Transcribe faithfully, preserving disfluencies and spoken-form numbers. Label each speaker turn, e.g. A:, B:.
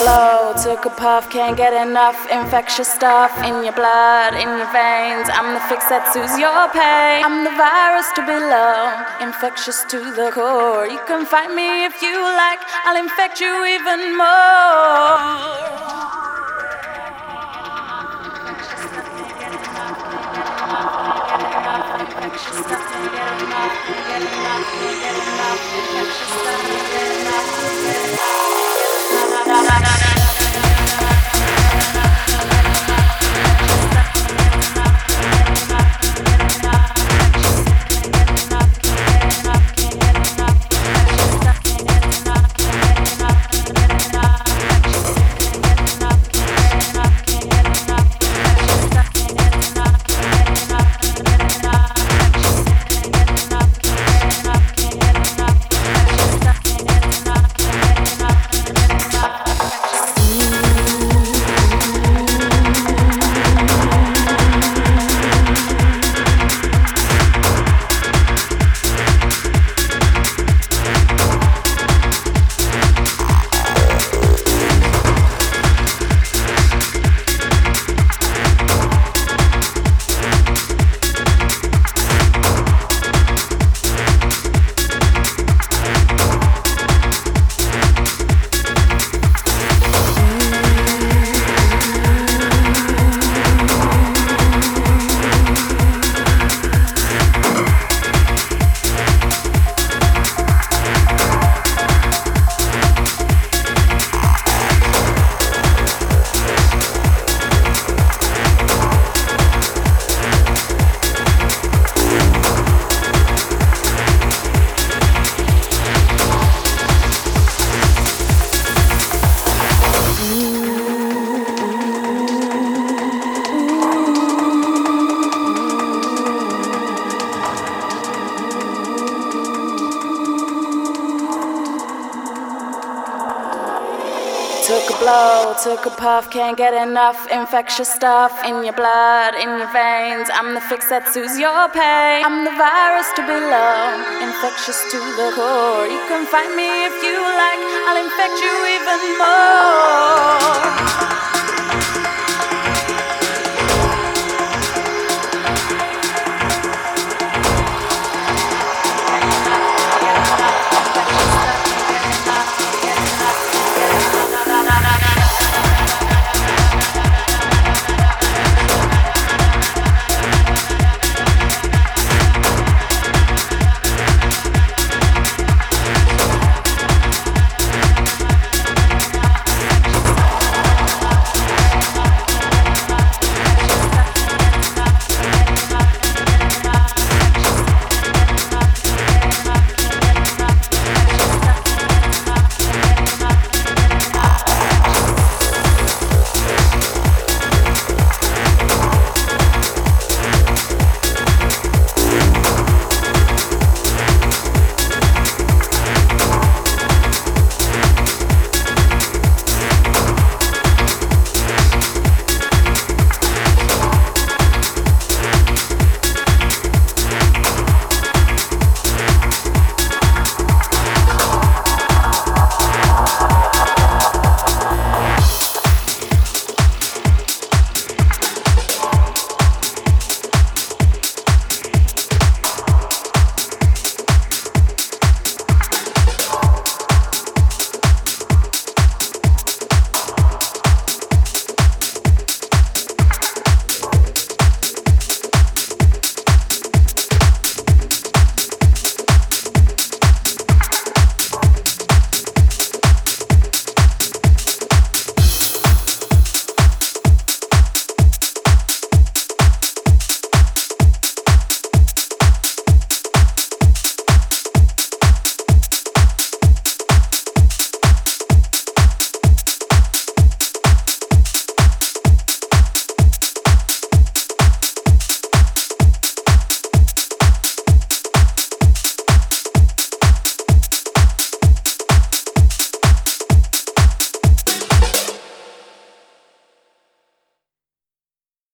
A: blow, took a puff, can't get enough infectious stuff in your blood, in your veins. I'm the fix that soothes your pain. I'm the virus to below, infectious to the core. You can fight me if you like, I'll infect you even more. Took a blow, took a puff, can't get enough infectious stuff in your blood, in your veins. I'm the fix that soothes your pain. I'm the virus to below, infectious to the core. You can fight me if you like, I'll infect you even more.